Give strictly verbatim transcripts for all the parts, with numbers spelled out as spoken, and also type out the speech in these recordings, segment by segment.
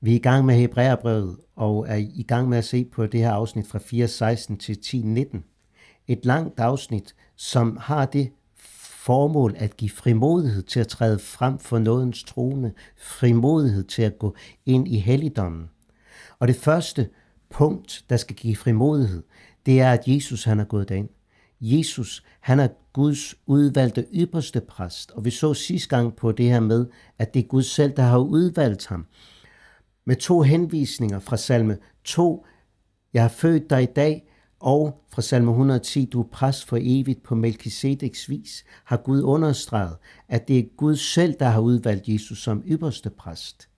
Vi er i gang med Hebræerbrevet og er i gang med at se på det her afsnit fra fire seksten til ti nitten. Et langt afsnit, som har det formål at give frimodighed til at træde frem for nådens trone, frimodighed til at gå ind i helligdommen. Og det første punkt, der skal give frimodighed, det er, at Jesus han er gået derind. Jesus, han er Guds udvalgte ypperste præst, og vi så sidste gang på det her med, at det er Gud selv, der har udvalgt ham. Med to henvisninger fra salme to, jeg har født dig i dag, og fra salme et hundrede og ti, du er præst for evigt på Melkisedeks vis, har Gud understreget, at det er Gud selv, der har udvalgt Jesus som ypperste præst.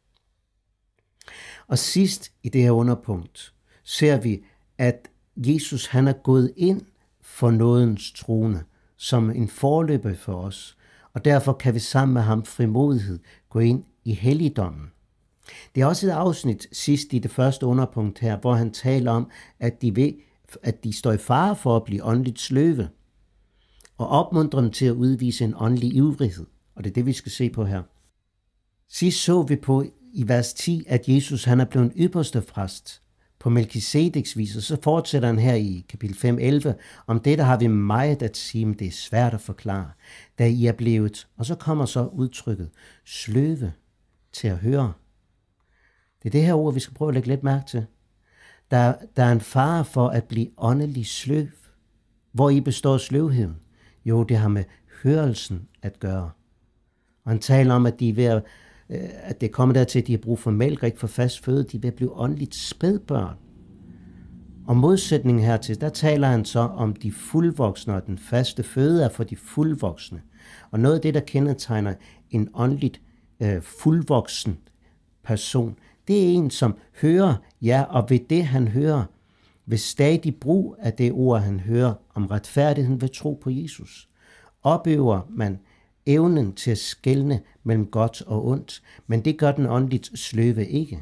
Og sidst i det her underpunkt ser vi, at Jesus han er gået ind for nådens trone som en forløber for os, og derfor kan vi sammen med ham frimodighed gå ind i helligdommen. Det er også et afsnit sidst i det første underpunkt her, hvor han taler om, at de, ved, at de står i fare for at blive åndeligt sløve, og opmuntrer dem til at udvise en åndelig ivrighed, og det er det, vi skal se på her. Sidst så vi på i vers ti, at Jesus han er blevet ypperste præst på Melkisedeks vis, og så fortsætter han her i kapitel fem elleve, om det, der har vi meget at sige, men det er svært at forklare, da I er blevet, og så kommer så udtrykket, sløve til at høre. Det er det her ord, vi skal prøve at lægge lidt mærke til. Der, der er en fare for at blive åndelig sløv. Hvor i består sløvheden? Jo, det har med hørelsen at gøre. Og han taler om, at de er ved at at det kommer dertil, at de har brug for mælk, ikke for fast føde, de vil blive åndeligt spædbørn. Og modsætningen hertil, der taler han så om de fuldvoksne, og den faste føde er for de fuldvoksne. Og noget af det, der kendetegner en åndeligt øh, fuldvoksen person, det er en, som hører, ja, og ved det han hører, ved stadig brug af det ord, han hører om retfærdigheden ved tro på Jesus, opøver man evnen til at skelne mellem godt og ondt, men det gør den åndeligt sløve ikke.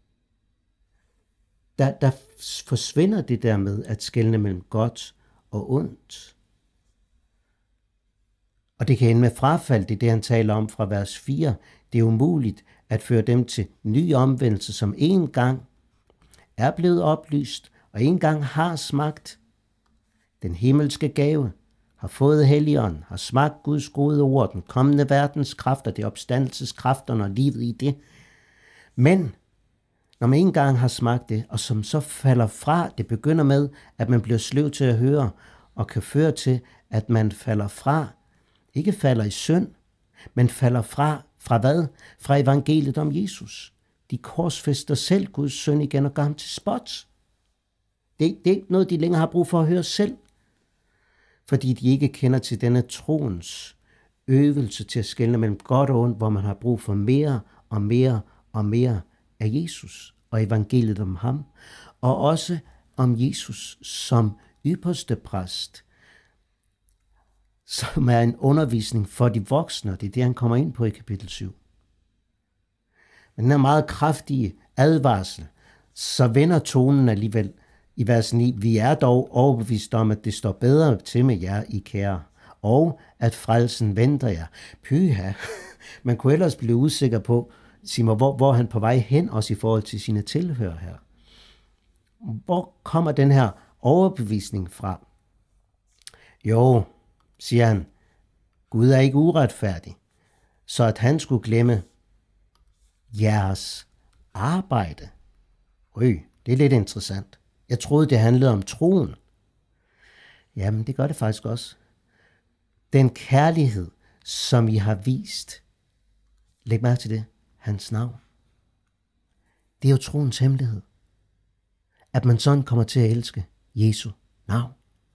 Der, der forsvinder det der med at skelne mellem godt og ondt. Og det kan ende med frafald, det er det, han taler om fra vers fire. Det er umuligt at føre dem til ny omvendelse, som en gang er blevet oplyst, og en gang har smagt den himmelske gave, har fået Helligånden, har smagt Guds gode ord, den kommende verdens kræfter, det opstandelseskræfterne og livet i det. Men når man en gang har smagt det, og som så falder fra, det begynder med, at man bliver sløv til at høre, og kan føre til, at man falder fra, ikke falder i synd, men falder fra, fra hvad? Fra evangeliet om Jesus. De korsfæster selv Guds søn igen og gør ham til spot. Det, det er ikke noget, de længere har brug for at høre selv, fordi de ikke kender til denne troens øvelse til at skelne mellem godt og ondt, hvor man har brug for mere og mere og mere af Jesus og evangeliet om ham, og også om Jesus som ypperste præst, som er en undervisning for de voksne, og det er det, han kommer ind på i kapitel syv. Men den er meget kraftige advarsel, så vender tonen alligevel i vers ni, vi er dog overbevist om, at det står bedre til med jer, I kære, og at frelsen venter jer. Pyha, man kunne ellers blive usikker på, Simon, hvor, hvor han på vej hen, også i forhold til sine tilhører her. Hvor kommer den her overbevisning fra? Jo, siger han, Gud er ikke uretfærdig, så at han skulle glemme jeres arbejde. Øj, det er lidt interessant. Jeg troede, det handlede om troen. Jamen, det gør det faktisk også. Den kærlighed, som I har vist, læg mærke til det, hans navn. Det er jo troens hemmelighed. At man sådan kommer til at elske Jesu navn.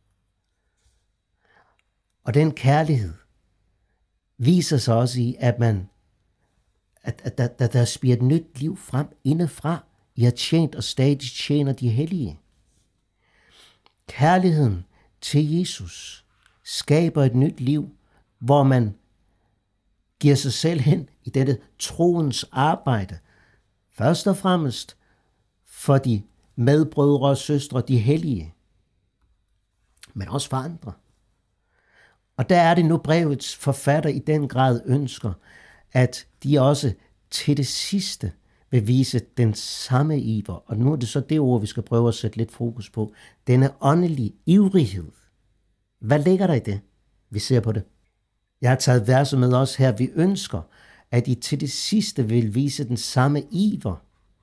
Og den kærlighed viser sig også i, at man, at, at, at, at der spirer et nyt liv frem indefra. I har tjent og stadig tjener de hellige. Kærligheden til Jesus skaber et nyt liv, hvor man giver sig selv hen i dette troens arbejde. Først og fremmest for de medbrødre og søstre, de hellige, men også for andre. Og der er det nu brevets forfatter i den grad ønsker, at de også til det sidste vil vise den samme iver, og nu er det så det ord, vi skal prøve at sætte lidt fokus på, denne åndelige ivrighed. Hvad ligger der i det? Vi ser på det. Jeg har taget verset med os her. Vi ønsker, at I til det sidste vil vise den samme iver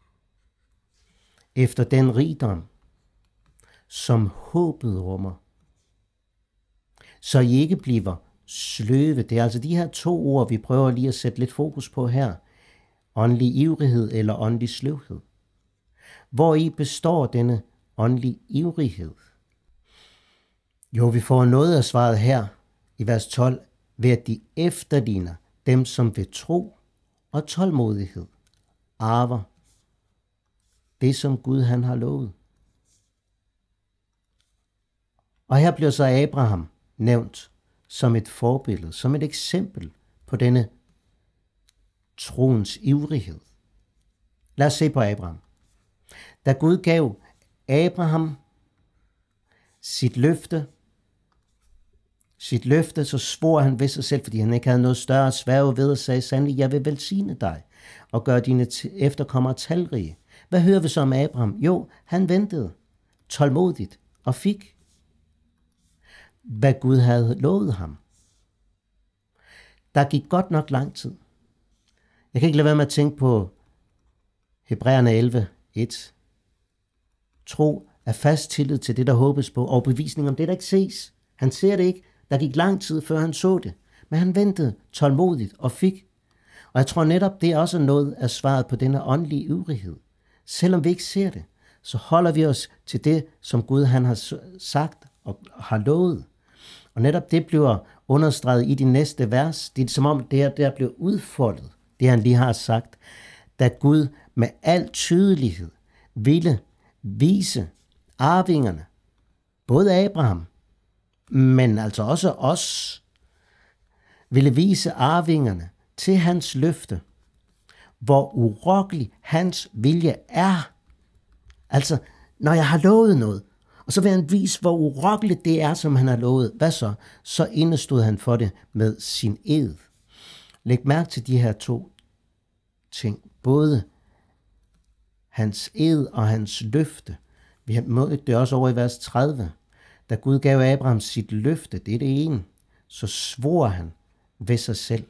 efter den rigdom, som håbet rummer. Så I ikke bliver sløve. Det er altså de her to ord, vi prøver lige at sætte lidt fokus på her. Åndelig ivrighed eller åndelig sløvhed. Hvor i består denne åndelig ivrighed? Jo, vi får noget af svaret her i vers tolv, ved at de efterligner dem, som ved tro og tålmodighed arver det, som Gud han har lovet. Og her bliver så Abraham nævnt som et forbillede, som et eksempel på denne troens ivrighed. Lad os se på Abraham. Da Gud gav Abraham sit løfte, sit løfte, så svor han ved sig selv, fordi han ikke havde noget større at sværge ved, og sagde sandelig, jeg vil velsigne dig og gøre dine efterkommere talrige. Hvad hører vi så om Abraham? Jo, han ventede tålmodigt og fik, hvad Gud havde lovet ham. Der gik godt nok lang tid. Jeg kan ikke lade være med at tænke på Hebræerne elleve, et. Tro er fast tillid til det, der håbes på, og bevisning om det, der ikke ses. Han ser det ikke. Der gik lang tid, før han så det. Men han ventede tålmodigt og fik. Og jeg tror netop, det er også noget af svaret på denne åndelige ivrighed. Selvom vi ikke ser det, så holder vi os til det, som Gud han har sagt og har lovet. Og netop det bliver understreget i de næste vers. Det er som om det her der bliver udfoldet, det han lige har sagt. Da Gud med al tydelighed ville vise arvingerne, både Abraham, men altså også os, ville vise arvingerne til hans løfte, hvor urokkelig hans vilje er. Altså, når jeg har lovet noget, og så vil han vise, hvor urokkeligt det er, som han har lovet. Hvad så? Så indestod han for det med sin ed. Læg mærke til de her to ting. Både hans ed og hans løfte. Vi har mødt det også over i vers tredive. Da Gud gav Abraham sit løfte, det er det ene, så svor han ved sig selv.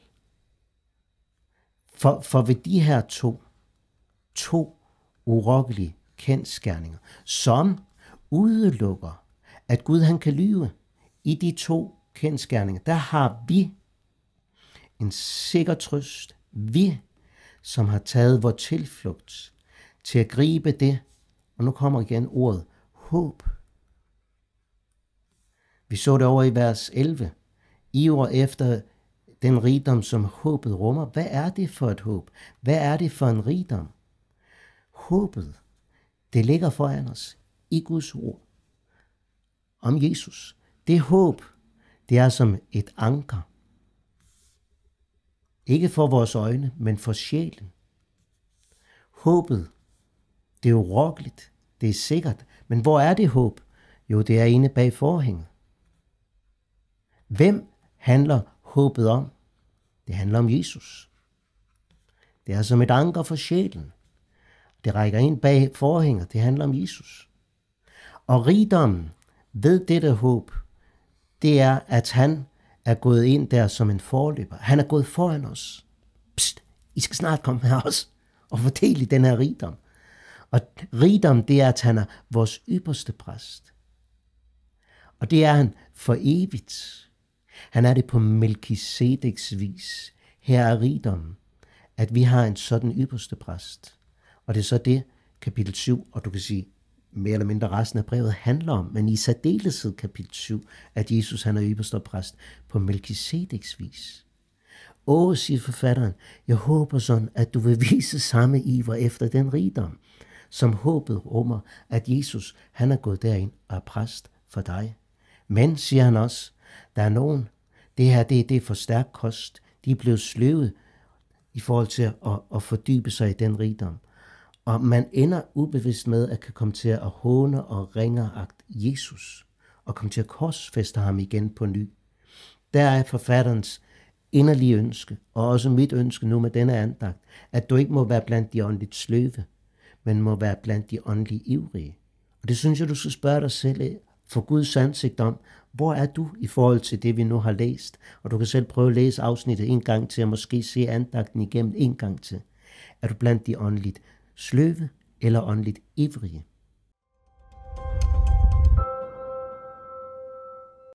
For, for ved de her to, to urokkelige kendsgerninger, som udelukker, at Gud han kan lyve, i de to kendsgerninger, der har vi en sikker trøst. Vi, som har taget vor tilflugt til at gribe det, og nu kommer igen ordet, håb. Vi så det over i vers elleve. Iver efter den rigdom, som håbet rummer. Hvad er det for et håb? Hvad er det for en rigdom? Håbet, det ligger foran os i Guds ord om Jesus. Det håb, det er som et anker. Ikke for vores øjne, men for sjælen. Håbet, det er urokkeligt, det er sikkert. Men hvor er det håb? Jo, det er inde bag forhænget. Hvem handler håbet om? Det handler om Jesus. Det er som et anker for sjælen. Det rækker ind bag forhænget. Det handler om Jesus. Og rigdommen ved dette håb, det er, at han er gået ind der som en forløber. Han er gået foran os. Psst, I skal snart komme med os og fordele den her rigdom. Og rigdom, det er, at han er vores ypperste præst. Og det er han for evigt. Han er det på Melkisedeks vis. Her er rigdommen, at vi har en sådan ypperste præst. Og det er så det, kapitel syv, og du kan sige, mere eller mindre resten af brevet handler om, men i særdeleshed kapitel syv, at Jesus han er ypperste præst på Melkisedeks vis. Åh, siger forfatteren, jeg håber sådan, at du vil vise samme iver efter den rigdom, som håbet rummer, at Jesus han er gået derind og er præst for dig. Men, siger han også, der er nogen, det her det, det er for stærk kost, de er blevet sløvet i forhold til at, at, at fordybe sig i den rigdom. Og man ender ubevidst med at kan komme til at håne og ringeagte Jesus, og komme til at korsfæste ham igen på ny. Der er forfatterens inderlige ønske, og også mit ønske nu med denne andagt, at du ikke må være blandt de åndeligt sløve, men må være blandt de åndelige ivrige. Og det synes jeg, du skal spørge dig selv for Guds ansigt om, hvor er du i forhold til det, vi nu har læst? Og du kan selv prøve at læse afsnittet en gang til, og måske se andagten igennem en gang til. Er du blandt de åndeligt sløve eller åndeligt ivrige?